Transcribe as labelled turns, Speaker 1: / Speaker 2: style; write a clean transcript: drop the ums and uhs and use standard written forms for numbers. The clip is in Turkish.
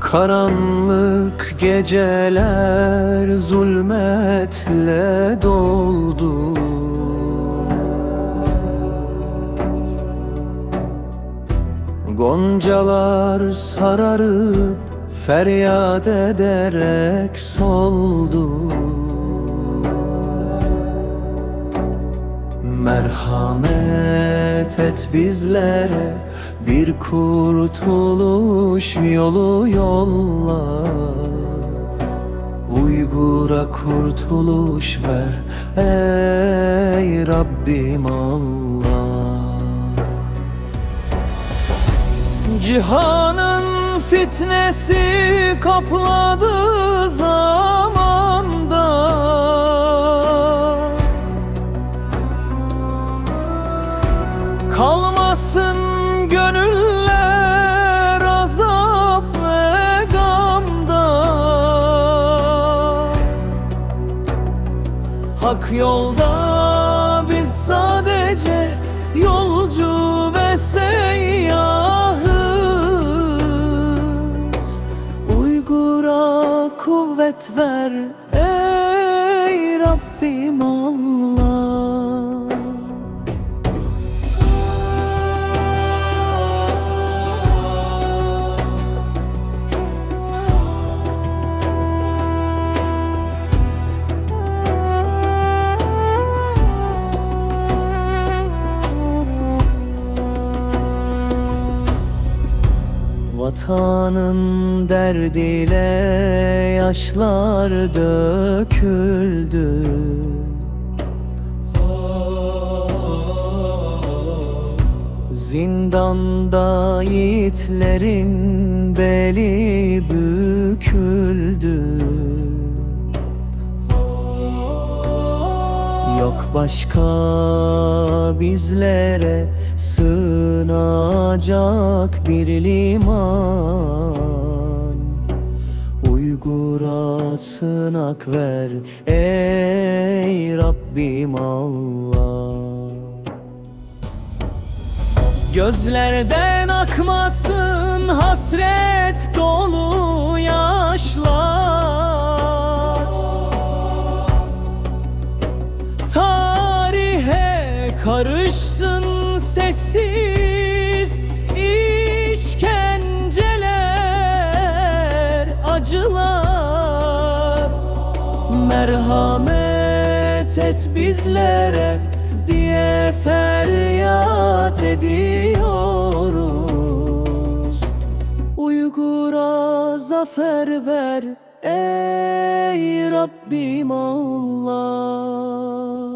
Speaker 1: Karanlık geceler zulmetle doldu. Goncalar sararıp feryat ederek soldu. Merhamet et bizlere, bir kurtuluş yolu yolla. Uygur'a kurtuluş ver ey Rabbim Allah. Cihanın fitnesi kapladı zamanda. Kalmasın gönüller azap ve gamda. Hak yolda biz sadece yolcu ve seyyahız. Uygur'a kuvvet ver ey Rabbim Allah. Vatanın derdiyle yaşlar döküldü. Zindanda yiğitlerin beli büküldü. Yok başka bizlere sığınacak bir liman. Uygur'a sığınak ver ey Rabbim Allah. Gözlerden akmasın hasret dolu yaşlar. Tarihe karışsın sessiz işkenceler, acılar. Merhamet et bizlere diye feryat ediyoruz. Uygur'a zafer ver ey Rabbim Allah.